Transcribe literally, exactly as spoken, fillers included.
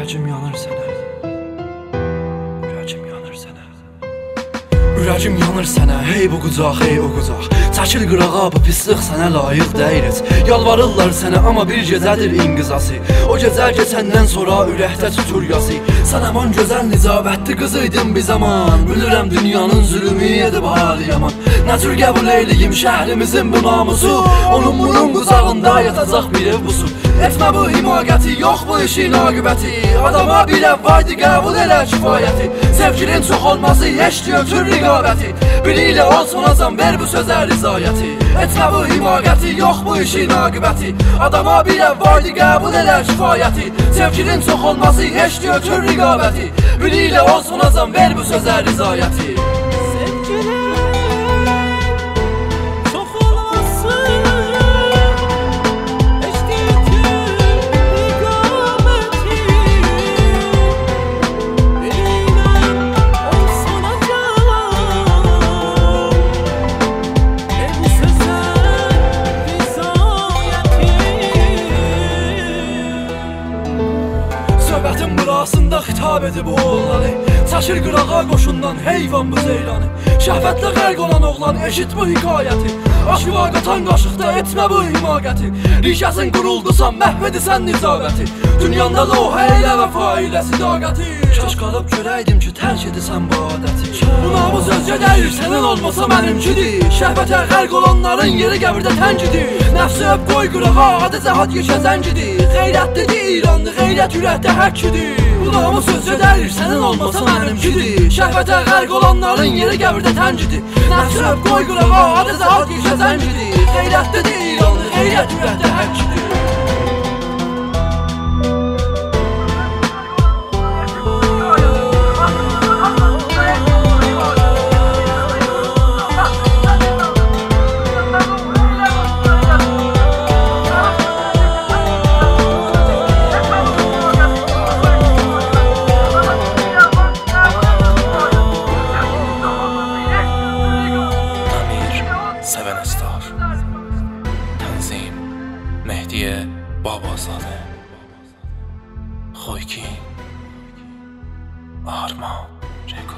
Ürəcim yanır sənə, ürəcim yanır sənə, ürəcim yanır sənə, hey bu qucaq, hey o qucaq. Çəkil qırağa, bu pislıq sənə layiq deyil. Yalvarırlar sənə, amma bir gecədir inqizası. O gecə keçəndən sonra ürəkdə tutur yası. Sən aman gözəl nicabətli qız idin bir zaman. Bilirəm dünyanın zülümü edib hali yaman. Nə tür qəbul eyliyim şəhrimizin bu namusu. Onun bunun qucağında yatacaq bir ev busu. Etmə bu himagəti, yox bu işin aqibəti. Adama bir ev vaydı, qəbul elə kifayəti. Sevgilin çox olması, heç götür riqabəti. Biri ilə olsanazam, ver bu sözə rizayəti. Etmə bu himagəti, yox bu işin aqibəti. Adama bir ev vaydı, qəbul elə kifayəti. Sevgilin çox olması, heç götür riqabəti. Biri ilə olsanazam, ver bu sözə rizayəti. Söhbətin burasında xitab edib oğlanı. Çəkir qırağa qoşundan heyvan bu zeylanı. Şəhvətlə qərq olan oğlan, eşit bu hikayəti. Aşıva qatan qaşıqda etmə bu himagəti. Rişəsin quruldusan, məhv edisən nicabəti. Dünyanda loha elə vəfa ilə sidaqəti. Kaş qalıb görəydim ki, tərk edisən bu adəti. Bu namuz özgə deyir, sənin olmasa mənimkidir. Şəhvətə qərq olanların yeri qəbirdə təngidir. Nəfsi öp qoy qırağa, adı cəhad yekə zəngidir. Qeyrətlidir İranlı, qeyrət ürəkdə həkkidir. Bu namuz özgə deyir, sənin olmasa mənimkidir. Şəhvətə qərq olanların yeri qəbirdə təngidir. Nəfsi öp qoy qırağa, adı cəhad yekə zəngidir. Qeyrətlidir İranlı, qeyrət ürəkdə həkkidir. Sevənəstar Tənzim Mehdiyə Babazadə Xoyki Arman Rekord